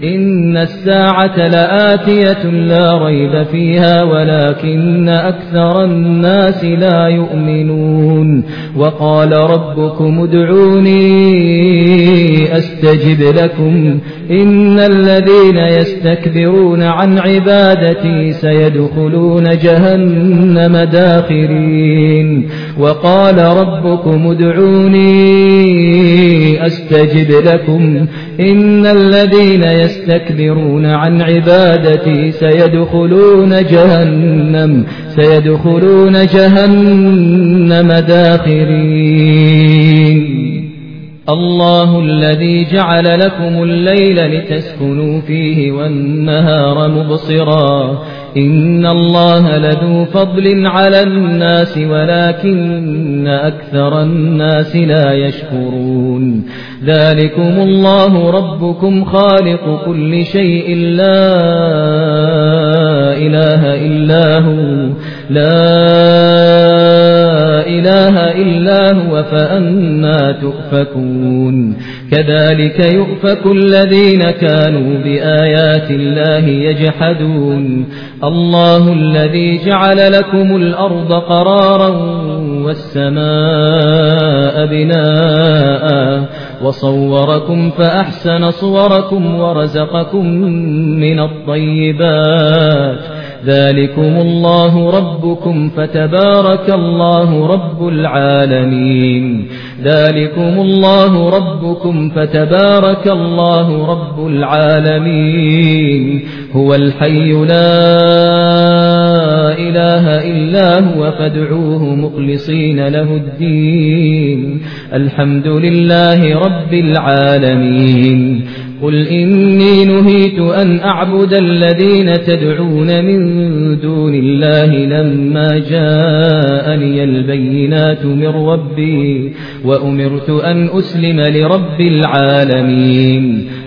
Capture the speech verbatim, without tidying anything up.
إن الساعة لآتية لا ريب فيها ولكن أكثر الناس لا يؤمنون وقال ربكم ادعوني أستجب لكم إن الذين يستكبرون عن عبادتي سيدخلون جهنم داخرين وقال ربكم ادعوني أستجب لكم إن الذين يستكبرون عن عبادتي سيدخلون جهنم سيدخلون جهنم داخرين الله الذي جعل لكم الليل لتسكنوا فيه والنهار مبصرا إن الله لذو فضل على الناس ولكن أكثر الناس لا يشكرون ذلكم الله ربكم خالق كل شيء لا إله إلا هو لا إله إلا هو فأنى تؤفكون كذلك يؤفك الذين كانوا بآيات الله يجحدون الله الذي جعل لكم الأرض قرارا والسماء بناء وصوركم فأحسن صوركم ورزقكم من الطيبات ذلكم الله ربكم فتبارك الله رب العالمين ذلكم الله ربكم فتبارك الله رب العالمين هو الحي لا إله إلا هو فادعوه مخلصين له الدين الحمد لله رب العالمين قل إني نهيت أن أعبد الذين تدعون من دون الله لما جاءني البينات من ربي وأمرت أن أسلم لرب العالمين